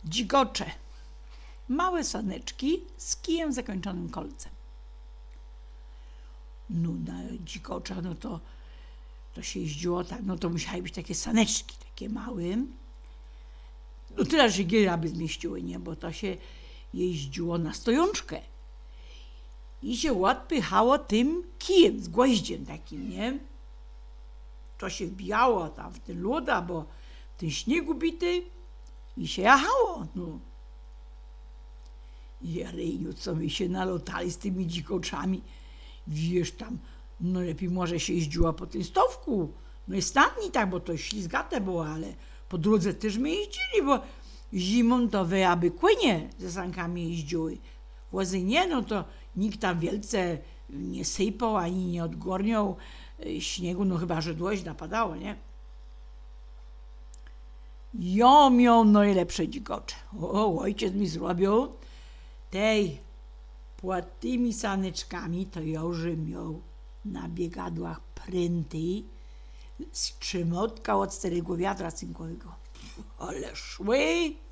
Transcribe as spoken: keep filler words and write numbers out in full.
Dzikocze. Małe saneczki z kijem zakończonym kolcem. No na dzikocza, no to, to się jeździło tak, no to musiały być takie saneczki, takie małe. No tyle, że giera by zmieściły, nie? Bo to się jeździło na stojączkę. I się odpychało tym kijem z gwoździem takim, nie? To się wbijało tam w ten lód, bo w ten śnieg ubity i się jechało, no. Jeryniu, co my się nalotali z tymi dzikoczami. Wiesz, tam, no lepiej może się jeździło po tym stowku. No i stanni tak, bo to ślizgate było, ale po drodze też my jeździli, bo zimą to wy aby kłynie ze sankami jeździły. Wozy nie, no to nikt tam wielce nie sypał, ani nie odgorniał śniegu, no chyba, że dłość napadało, nie? Ja miał najlepsze dzikocze. O, ojciec mi zrobił tej pod tymi saneczkami, to ja już miał na biegadłach pręty z trzymotka od starego wiatra cynkowego. Ale szły